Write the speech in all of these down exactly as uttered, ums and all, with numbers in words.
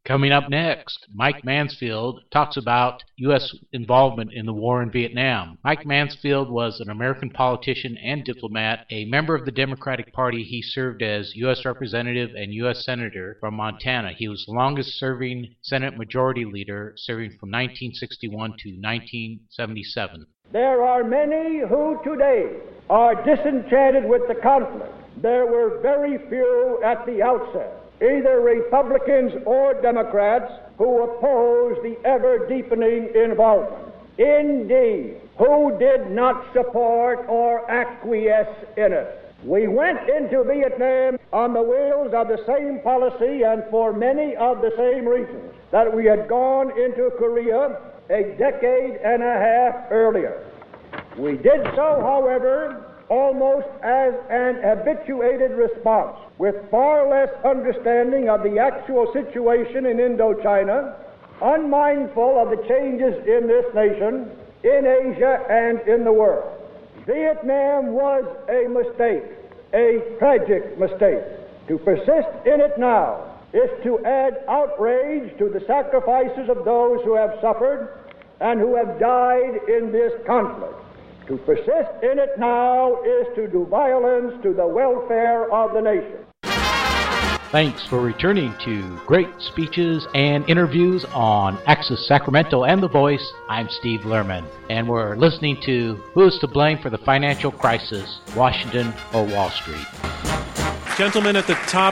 Coming up next, Mike Mansfield talks about U S involvement in the war in Vietnam. Mike Mansfield was an American politician and diplomat, a member of the Democratic Party. He served as U S Representative and U S Senator from Montana. He was the longest-serving Senate Majority Leader, serving from nineteen sixty-one to nineteen seventy-seven. There are many who today are disenchanted with the conflict. There were very few at the outset, either Republicans or Democrats, who opposed the ever-deepening involvement. Indeed, who did not support or acquiesce in it. We went into Vietnam on the wheels of the same policy and for many of the same reasons that we had gone into Korea a decade and a half earlier. We did so, however, almost as an habituated response, with far less understanding of the actual situation in Indochina, unmindful of the changes in this nation, in Asia, and in the world. Vietnam was a mistake, a tragic mistake. To persist in it now is to add outrage to the sacrifices of those who have suffered and who have died in this conflict. To persist in it now is to do violence to the welfare of the nation. Thanks for returning to Great Speeches and Interviews on Access Sacramento and The Voice. I'm Steve Lerman, and we're listening to Who is to Blame for the Financial Crisis, Washington or Wall Street? Gentleman at the top.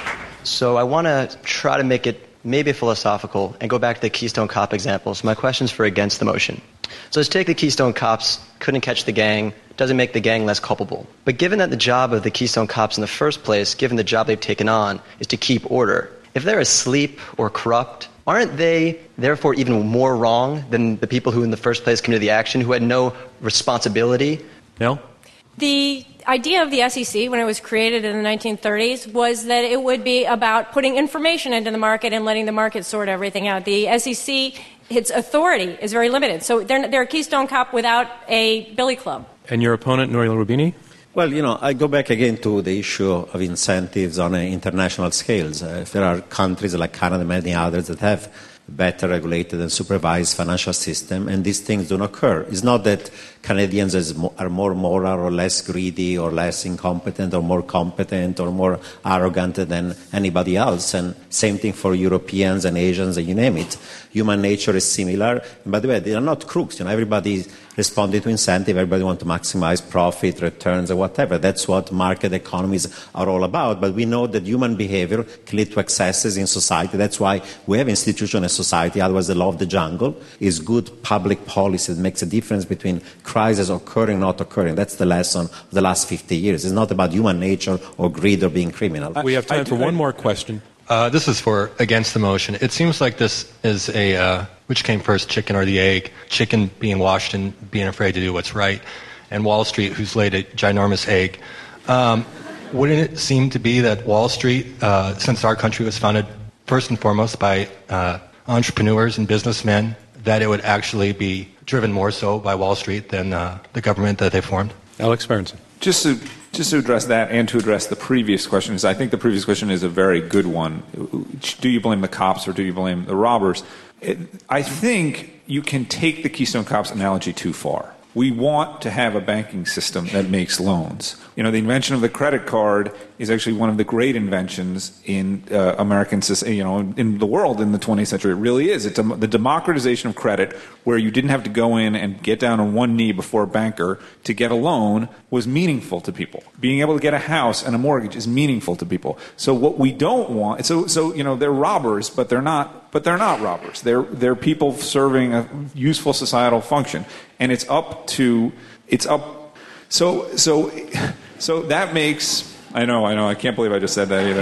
So I want to try to make it maybe philosophical and go back to the Keystone Cop example. So my question's for against the motion. So let's take the Keystone Cops, couldn't catch the gang, doesn't make the gang less culpable. But given that the job of the Keystone Cops in the first place, given the job they've taken on, is to keep order, if they're asleep or corrupt, aren't they therefore even more wrong than the people who in the first place committed the action, who had no responsibility? No? The idea of the S E C when it was created in the nineteen thirties was that it would be about putting information into the market and letting the market sort everything out. The S E C, its authority is very limited. So they're, they're a Keystone Cop without a billy club. And your opponent, Nouriel Roubini? Well, you know, I go back again to the issue of incentives on an international scales. Uh, if there are countries like Canada and many others that have better regulated and supervised financial system, and these things don't occur. It's not that Canadians are more moral or less greedy or less incompetent or more competent or more arrogant than anybody else. And same thing for Europeans and Asians, and you name it. Human nature is similar. And by the way, they are not crooks. You know, everybody responding to incentive. Everybody wants to maximize profit, returns, or whatever. That's what market economies are all about. But we know that human behavior can lead to excesses in society. That's why we have institutions in society. Otherwise, the law of the jungle is good public policy that makes a difference between crisis occurring, not occurring. That's the lesson of the last fifty years. It's not about human nature or greed or being criminal. We have time for one more question. Uh, this is for against the motion. It seems like this is a, uh, which came first, chicken or the egg? Chicken being washed and being afraid to do what's right, and Wall Street, who's laid a ginormous egg. Um, wouldn't it seem to be that Wall Street, uh, since our country was founded first and foremost by uh, entrepreneurs and businessmen, that it would actually be driven more so by Wall Street than uh, the government that they formed? Alex Berenson. Just to Just to address that and to address the previous question, because I think the previous question is a very good one. Do you blame the cops or do you blame the robbers? It, I think you can take the Keystone Cops analogy too far. We want to have a banking system that makes loans. You know, the invention of the credit card is actually one of the great inventions in uh, American, you know, in the world in the twentieth century. It really is. It's a, the democratization of credit, where you didn't have to go in and get down on one knee before a banker to get a loan, was meaningful to people. Being able to get a house and a mortgage is meaningful to people. So what we don't want, so so you know, they're robbers, but they're not. But they're not robbers. They're they're people serving a useful societal function, and it's up to it's up. So so so that makes. I know I know I can't believe I just said that either.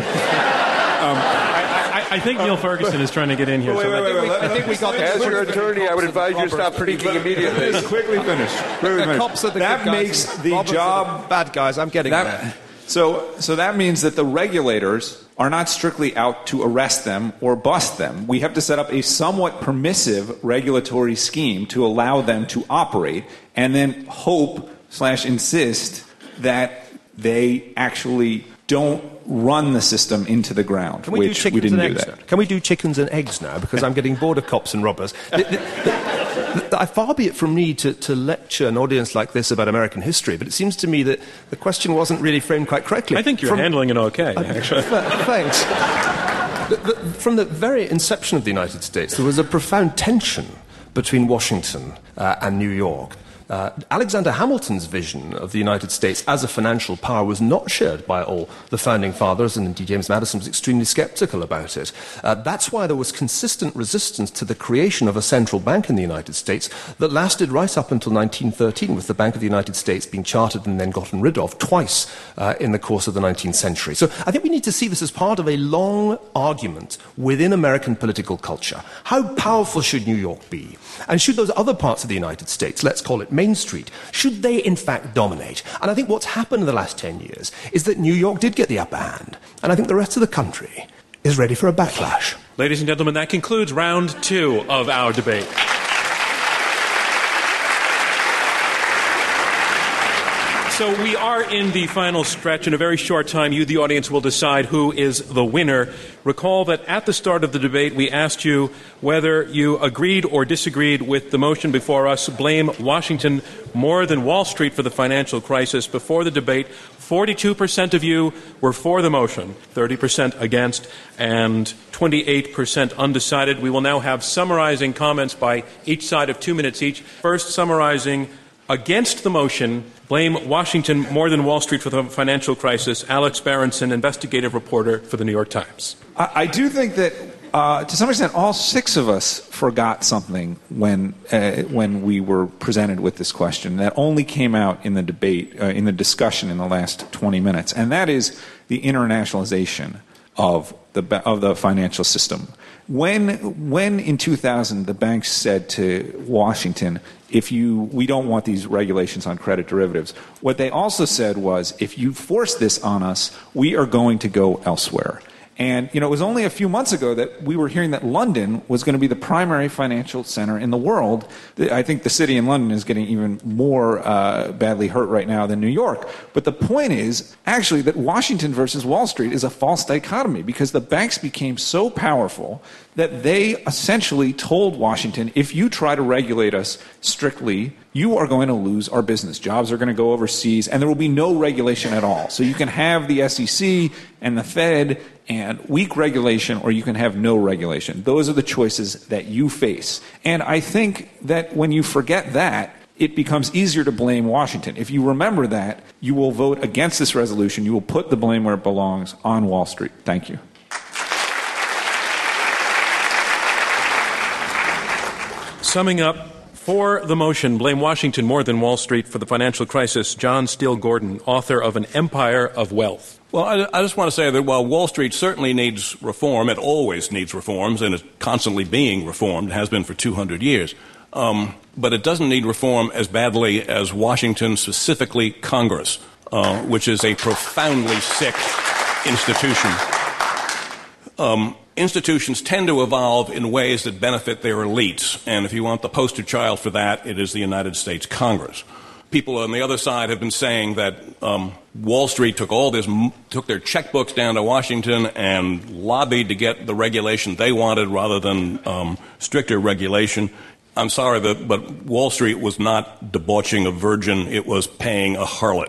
um, I, I think Neil Ferguson is trying to get in here. Wait, so wait, wait, wait, I think we got the As your attorney, I would advise you to stop speaking immediately. Just quickly finish. Quickly The finish. cops are the that good guys makes and the robbers job are the bad guys. I'm getting that, there. So, so that means that the regulators are not strictly out to arrest them or bust them. We have to set up a somewhat permissive regulatory scheme to allow them to operate, and then hope slash insist that they actually don't run the system into the ground, Can we which do we didn't and do eggs that. Now? Can we do chickens and eggs now? Because I'm getting bored of cops and robbers. the, the, the, the, far be it from me to, to lecture an audience like this about American history, but it seems to me that the question wasn't really framed quite correctly. I think you're from, handling it okay, uh, actually. Thanks. The, the, from the very inception of the United States, there was a profound tension between Washington uh, and New York. Uh, Alexander Hamilton's vision of the United States as a financial power was not shared by all the founding fathers, and indeed James Madison was extremely sceptical about it. Uh, that's why there was consistent resistance to the creation of a central bank in the United States that lasted right up until nineteen thirteen, with the Bank of the United States being chartered and then gotten rid of twice uh, in the course of the nineteenth century. So I think we need to see this as part of a long argument within American political culture. How powerful should New York be? And should those other parts of the United States, let's call it Main Street, should they in fact dominate? And I think what's happened in the last ten years is that New York did get the upper hand, and I think the rest of the country is ready for a backlash. Ladies and gentlemen, that concludes round two of our debate. So we are in the final stretch. In a very short time, you, the audience, will decide who is the winner. Recall that at the start of the debate, we asked you whether you agreed or disagreed with the motion before us, blame Washington more than Wall Street for the financial crisis. Before the debate, forty-two percent of you were for the motion, thirty percent against, and twenty-eight percent undecided. We will now have summarizing comments by each side of two minutes each. First, summarizing against the motion, blame Washington more than Wall Street for the financial crisis, Alex Berenson, investigative reporter for the New York Times. I, I do think that, uh, to some extent, all six of us forgot something when uh, when we were presented with this question that only came out in the debate, uh, in the discussion in the last twenty minutes, and that is the internationalization of the of the financial system. When when in two thousand the banks said to Washington, if you we don't want these regulations on credit derivatives, what they also said was, if you force this on us, we are going to go elsewhere. And, you know, it was only a few months ago that we were hearing that London was going to be the primary financial center in the world. I think the city in London is getting even more uh, badly hurt right now than New York. But the point is, actually, that Washington versus Wall Street is a false dichotomy, because the banks became so powerful that they essentially told Washington, if you try to regulate us strictly, you are going to lose our business. Jobs are going to go overseas, and there will be no regulation at all. So you can have the S E C and the Fed and weak regulation, or you can have no regulation. Those are the choices that you face. And I think that when you forget that, it becomes easier to blame Washington. If you remember that, you will vote against this resolution. You will put the blame where it belongs, on Wall Street. Thank you. Summing up, for the motion, blame Washington more than Wall Street for the financial crisis, John Steele Gordon, author of An Empire of Wealth. Well, I, I just want to say that while Wall Street certainly needs reform, it always needs reforms, and it's constantly being reformed, has been for two hundred years. Um, but it doesn't need reform as badly as Washington, specifically Congress, uh, which is a profoundly sick institution. Um, institutions tend to evolve in ways that benefit their elites, and if you want the poster child for that, it is the United States Congress. People on the other side have been saying that um, Wall Street took all this, took their checkbooks down to Washington and lobbied to get the regulation they wanted rather than um, stricter regulation. I'm sorry, that, but Wall Street was not debauching a virgin; it was paying a harlot.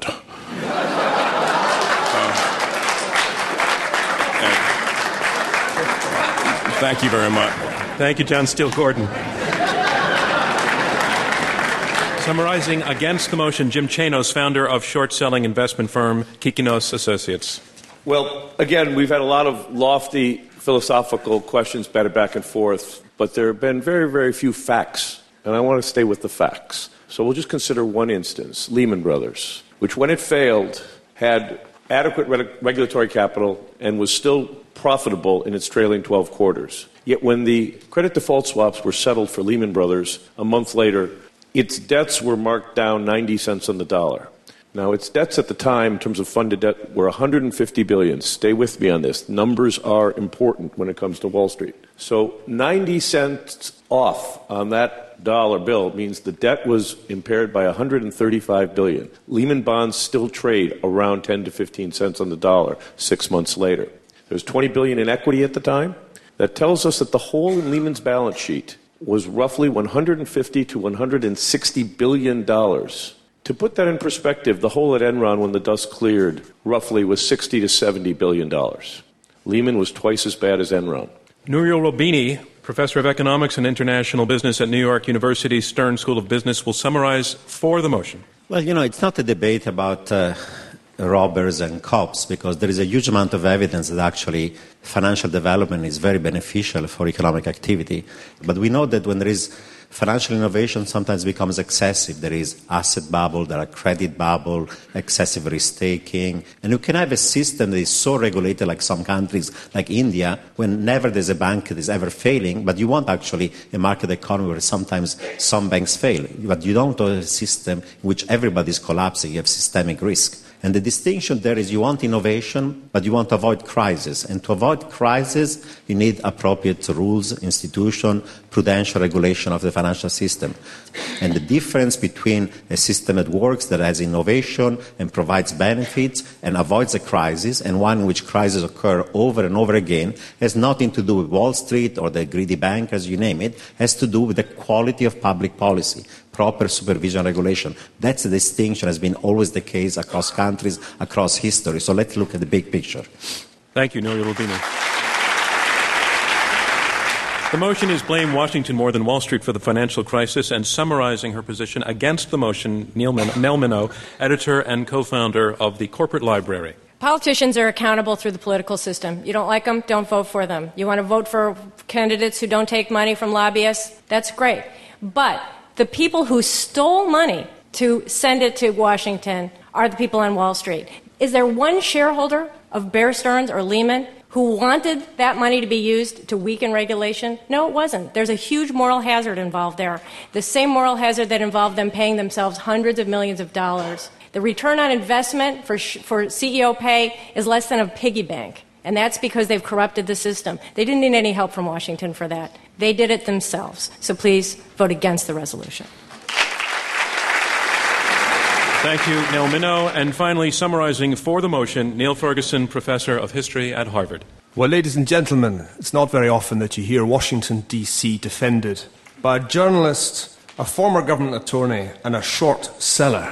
Thank you very much. Thank you, John Steele Gordon. Summarizing against the motion, Jim Chanos, founder of short-selling investment firm Kikinos Associates. Well, again, we've had a lot of lofty philosophical questions batted back and forth, but there have been very, very few facts, and I want to stay with the facts. So we'll just consider one instance, Lehman Brothers, which when it failed had adequate re- regulatory capital and was still profitable in its trailing twelve quarters. Yet when the credit default swaps were settled for Lehman Brothers a month later, its debts were marked down ninety cents on the dollar. Now, its debts at the time, in terms of funded debt, were one hundred fifty billion dollars. Stay with me on this. Numbers are important when it comes to Wall Street. So ninety cents off on that dollar bill means the debt was impaired by one hundred thirty-five billion dollars. Lehman bonds still trade around ten to fifteen cents on the dollar six months later. There's twenty billion dollars in equity at the time. That tells us that the whole Lehman's balance sheet was roughly one hundred fifty to one hundred sixty billion dollars. To put that in perspective, the whole at Enron, when the dust cleared, roughly was sixty to seventy billion dollars. Lehman was twice as bad as Enron. Nouriel Roubini, professor of economics and international business at New York University's Stern School of Business, will summarize for the motion. Well, you know, it's not a debate about uh, robbers and cops, because there is a huge amount of evidence that actually financial development is very beneficial for economic activity. But we know that when there is financial innovation, sometimes becomes excessive. There is asset bubble, there are credit bubble, excessive risk-taking. And you can have a system that is so regulated, like some countries, like India, when never there's a bank that is ever failing, but you want actually a market economy where sometimes some banks fail. But you don't have a system in which everybody is collapsing. You have systemic risk. And the distinction there is you want innovation, but you want to avoid crisis. And to avoid crisis, you need appropriate rules, institution, prudential regulation of the financial system. And the difference between a system that works, that has innovation and provides benefits and avoids a crisis, and one in which crises occur over and over again, has nothing to do with Wall Street or the greedy bankers, you name it, has to do with the quality of public policy. Proper supervision regulation. That's the distinction, has been always the case across countries, across history. So let's look at the big picture. Thank you, Nouriel Roubini. The motion is blame Washington more than Wall Street for the financial crisis, and summarizing her position against the motion, Neil Min- Nell Minow, editor and co-founder of the Corporate Library. Politicians are accountable through the political system. You don't like them, don't vote for them. You want to vote for candidates who don't take money from lobbyists? That's great. But the people who stole money to send it to Washington are the people on Wall Street. Is there one shareholder of Bear Stearns or Lehman who wanted that money to be used to weaken regulation? No, it wasn't. There's a huge moral hazard involved there. The same moral hazard that involved them paying themselves hundreds of millions of dollars. The return on investment for, sh- for C E O pay is less than a piggy bank. And that's because they've corrupted the system. They didn't need any help from Washington for that. They did it themselves. So please vote against the resolution. Thank you, Nell Minow. And finally, summarizing for the motion, Neil Ferguson, professor of history at Harvard. Well, ladies and gentlemen, it's not very often that you hear Washington, D C defended by a journalist, a former government attorney, and a short seller.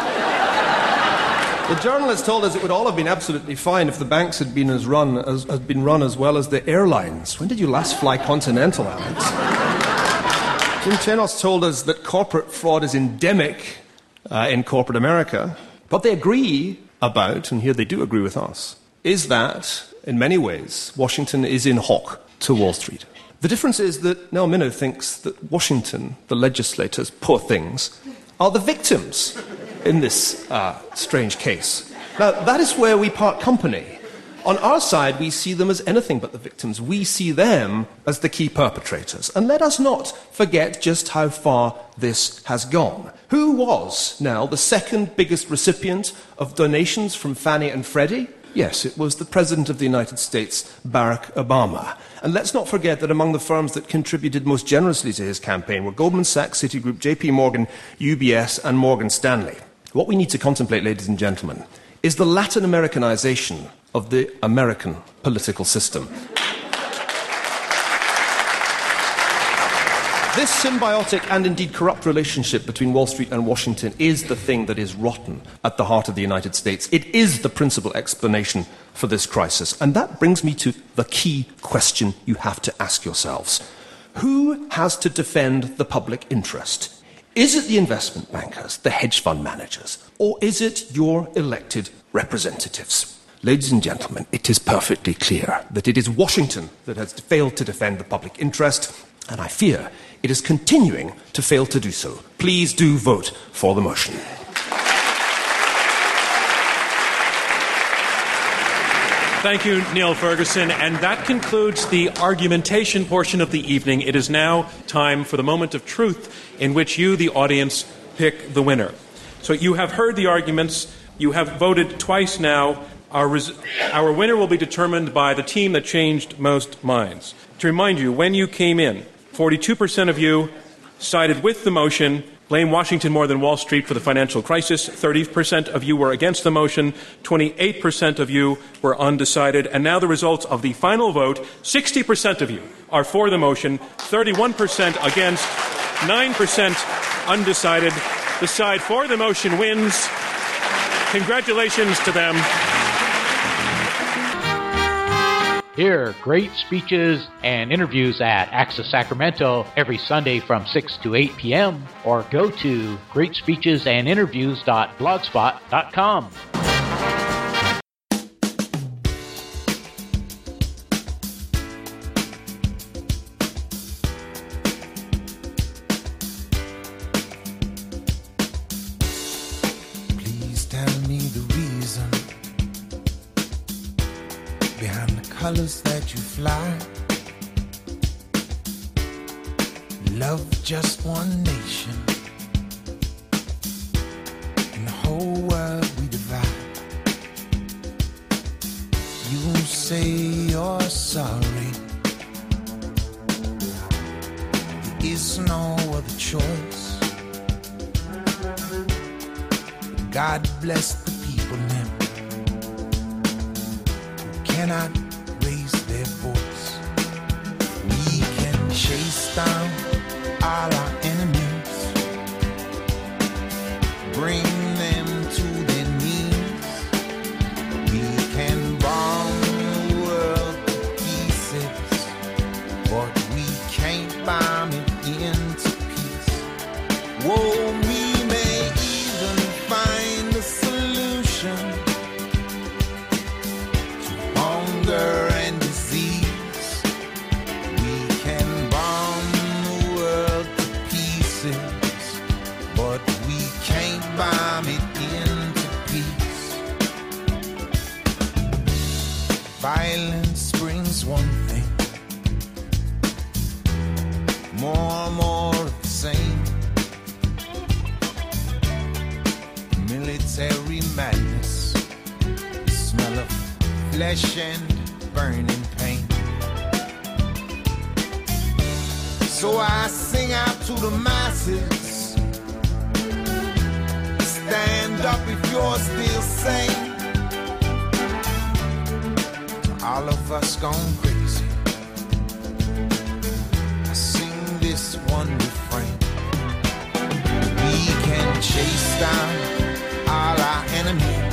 The journalist told us it would all have been absolutely fine if the banks had been as run as had been run as well as the airlines. When did you last fly Continental, Alex? Jim Chenos told us that corporate fraud is endemic uh, in corporate America. What they agree about, and here they do agree with us, is that, in many ways, Washington is in hock to Wall Street. The difference is that Nell Minow thinks that Washington, the legislators, poor things, are the victims in this uh, strange case. Now, that is where we part company. On our side, we see them as anything but the victims. We see them as the key perpetrators. And let us not forget just how far this has gone. Who was, now, the second biggest recipient of donations from Fannie and Freddie? Yes, it was the President of the United States, Barack Obama. And let's not forget that among the firms that contributed most generously to his campaign were Goldman Sachs, Citigroup, J P Morgan, U B S, and Morgan Stanley. What we need to contemplate, ladies and gentlemen, is the Latin Americanization of the American political system. This symbiotic and indeed corrupt relationship between Wall Street and Washington is the thing that is rotten at the heart of the United States. It is the principal explanation for this crisis. And that brings me to the key question you have to ask yourselves. Who has to defend the public interest? Is it the investment bankers, the hedge fund managers, or is it your elected representatives? Ladies and gentlemen, it is perfectly clear that it is Washington that has failed to defend the public interest, and I fear it is continuing to fail to do so. Please do vote for the motion. Thank you, Neil Ferguson. And that concludes the argumentation portion of the evening. It is now time for the moment of truth in which you, the audience, pick the winner. So you have heard the arguments. You have voted twice now. Our, res- our winner will be determined by the team that changed most minds. To remind you, when you came in, forty-two percent of you sided with the motion, blame Washington more than Wall Street for the financial crisis. thirty percent of you were against the motion. twenty-eight percent of you were undecided. And now the results of the final vote, sixty percent of you are for the motion, thirty-one percent against, nine percent undecided. The side for the motion wins. Congratulations to them. Hear great speeches and interviews at Access Sacramento every Sunday from six to eight p.m. or go to great speeches and interviews dot blogspot dot com. Please tell me the reason behind the colors that you fly. Love just one nation, in the whole world we divide. You say you're sorry, there is no other choice. God bless the people now cannot raise their voice. We can chase down all our enemies, bring them to their knees. We can bomb the world to pieces, but we can't bomb it into peace. Whoa, we may even find a solution hunger and disease. We can bomb the world to pieces, but we can't bomb it into peace. Violence brings one thing, more and more of the same. Military madness, the smell of flesh and burning pain. So I sing out to the masses, stand up if you're still sane. To all of us gone crazy, I sing this one refrain. We can chase down all our enemies,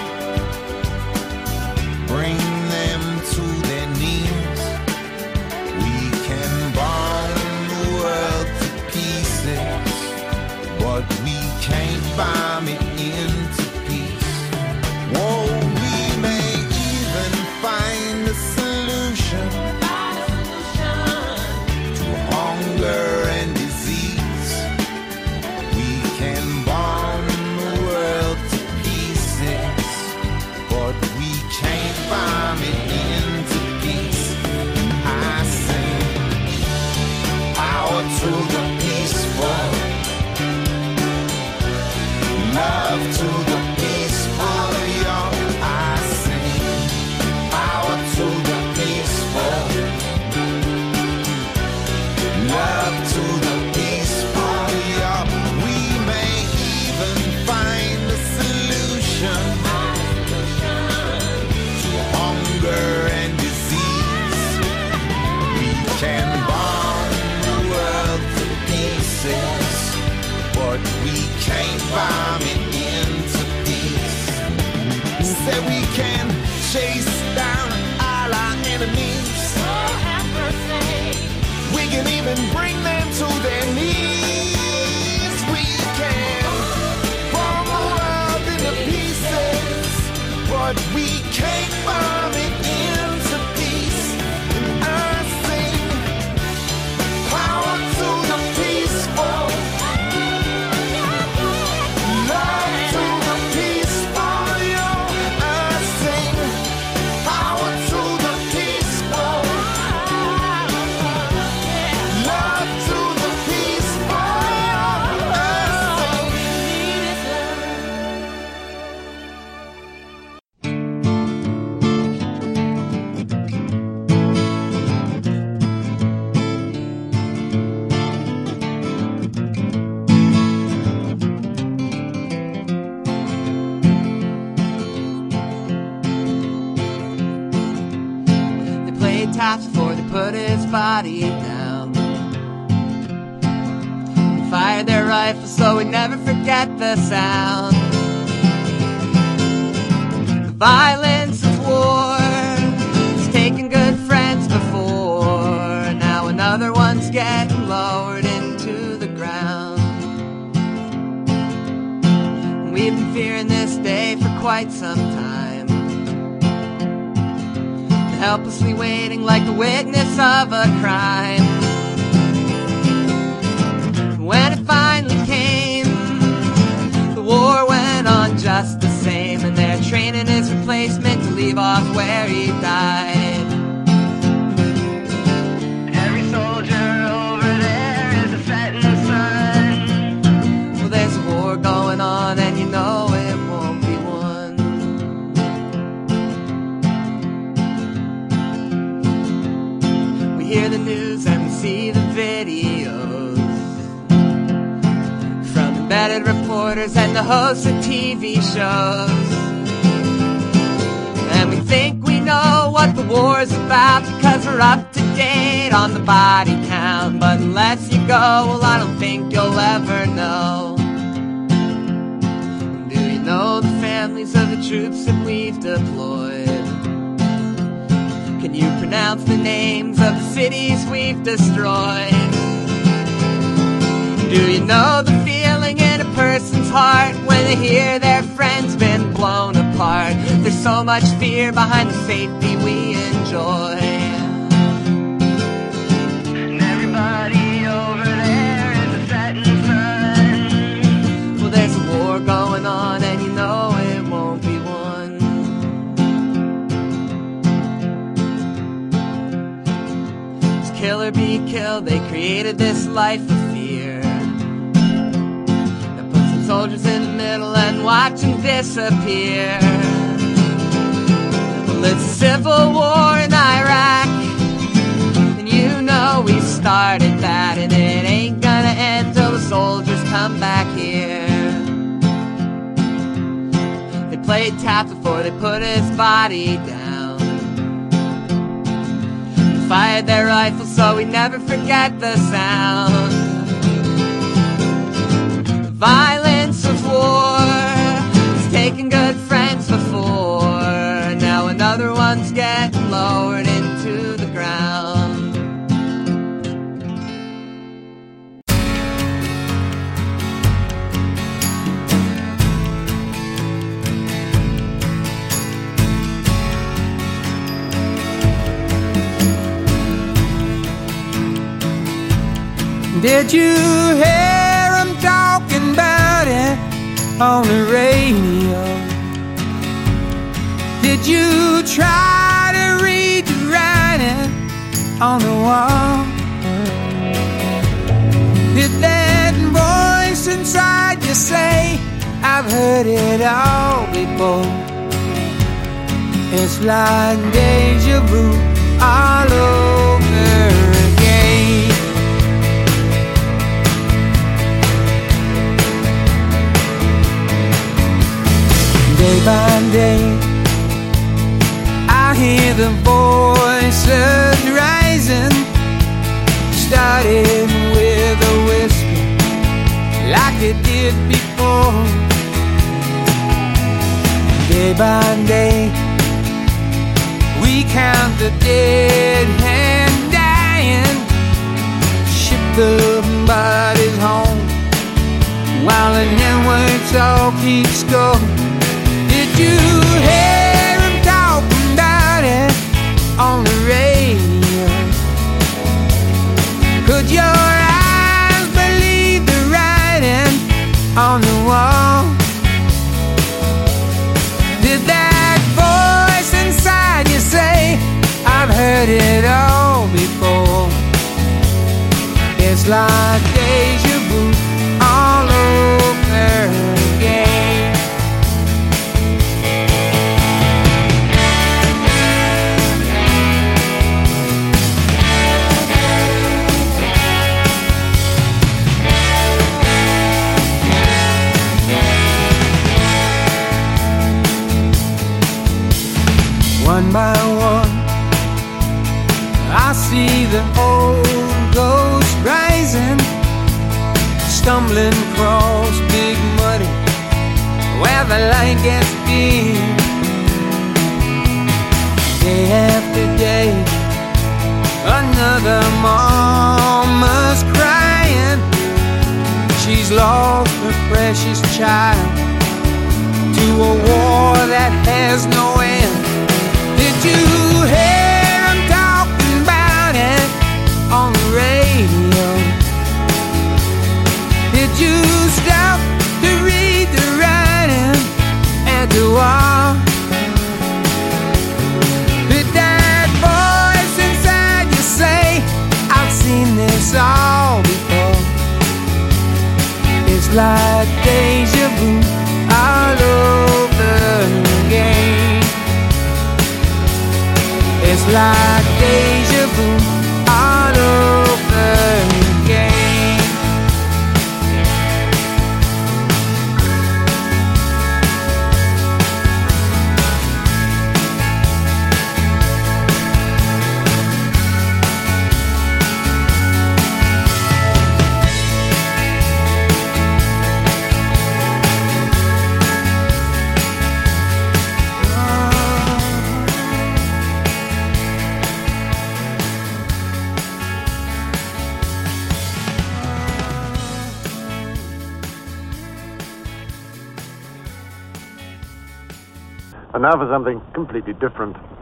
bring them to their knees. We can bomb the world to pieces, but we can't bomb it into peace. Whoa, we may even find a solution to hunger and disease. We can bomb the world to pieces, but we can't bomb it into peace. I sing power to the peaceful, love to the peaceful, y'all. I sing power to the peaceful, love to the peaceful, y'all. We may even find a solution hunger and disease. We can bomb the world to pieces, but we can't bomb it into peace. Say we can chase down all our enemies. We can even bring them to their knees. We can bomb the world into pieces, but we can't bomb it into peace. And I sing power to the peaceful, love to the peaceful, yo. I sing power to the peaceful, love to the peaceful, yo. I sing body down. They fired their rifles so we'd never forget the sound. The violence of war has taken good friends before. Now another one's getting lowered into the ground. We've been fearing this day for quite some time, helplessly waiting like the witness of a crime. When it finally came, the war went on just the same, and they're training his replacement to leave off where he died. Every soldier over there is a setting sun. Well, there's a war going on and you know it won't be won. We hear the news and we see the videos from embedded reporters and the hosts of T V shows. And we think we know what the war's about because we're up to date on the body count. But unless you go, well, I don't think you'll ever know. Do you know the families of the troops that we've deployed? Can you pronounce the names of the cities we've destroyed? Do you know the feeling in a person's heart when they hear their friend's been blown apart? There's so much fear behind the safety we enjoy. And everybody over there is a setting sun. Well, there's a war going on and you know it won't be won. It's kill or be killed, they created this life of fear. Soldiers in the middle and watch them disappear. Well, it's a civil war in Iraq, and you know we started that, and it ain't gonna end till the soldiers come back here. They played tap before they put his body down. They fired their rifles so we never forget the sound. Violence of war has taken good friends before. Now another one's getting lowered into the ground. Did you hear him talking about it on the radio? Did you try to read the writing on the wall? Did that voice inside you say, I've heard it all before? It's like deja vu all over again. Day by day, I hear the voices rising, starting with a whisper, like it did before. Day by day, we count the dead and dying, ship the bodies home, while the networks all keeps going. Did you hear him talking about it on the radio? Could your eyes believe the writing on the wall? Did that voice inside you say, I've heard it all before? It's like deja vu all over again. One by one, I see the old stumbling across big muddy where the light gets dim. Day after day, another mama's crying. She's lost her precious child to a war that has no end. Did you hear them talking about it on the radio? Did you stop to read the writing at the wall? Did that voice inside you say, I've seen this all before? It's like deja vu all over again. It's like deja vu all over again. And now for something completely different.